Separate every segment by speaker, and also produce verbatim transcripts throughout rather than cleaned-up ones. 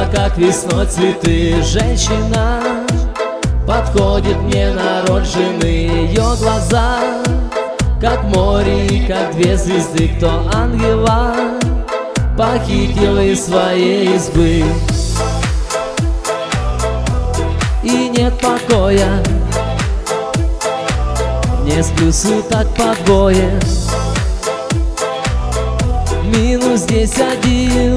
Speaker 1: как весной цветы. Женщина подходит мне на роль жены. Ее глаза как море и как две звезды. Кто ангела похитил из своей избы. И нет покоя, не сплю суток по двое. Минус здесь один,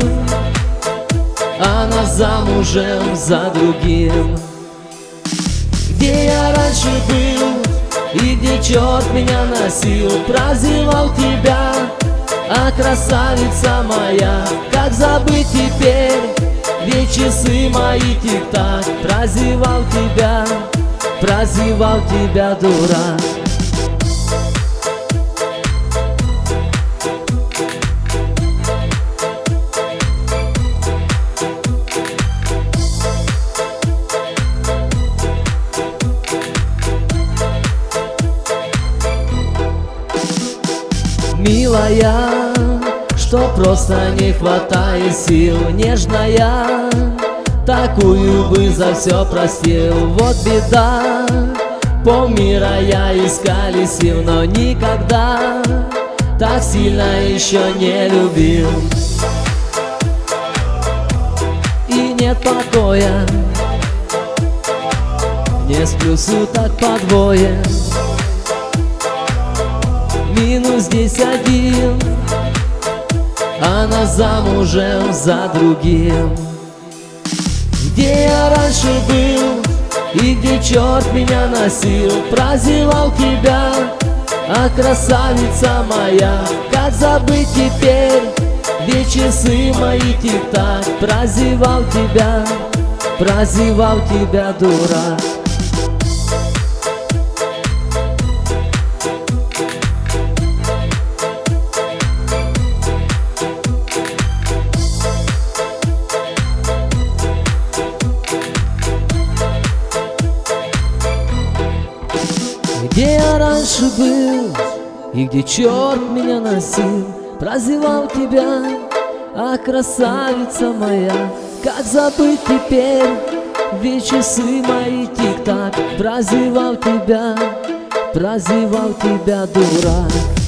Speaker 1: она замужем за другим. Где я раньше был и где черт меня носил, прозевал тебя, а красавица моя, как забыть теперь, ведь часы мои тик-так. Прозевал тебя, прозевал тебя, дурак. Милая, что просто не хватает сил. Нежная, такую бы за все простил. Вот беда, полмира я исколесил, но никогда так сильно еще не любил. И нет покоя, не сплю суток по двое. Минус здесь один, она замужем за другим. Где я раньше был и где черт меня носил, прозевал тебя, а красавица моя, как забыть теперь, ведь часы мои тик-так. Прозевал тебя, прозевал тебя, дурак. Где я раньше был и где черт меня носил, прозевал тебя, а красавица моя, как забыть теперь, ведь часы мои тик-так. Прозевал тебя, прозевал тебя, дурак.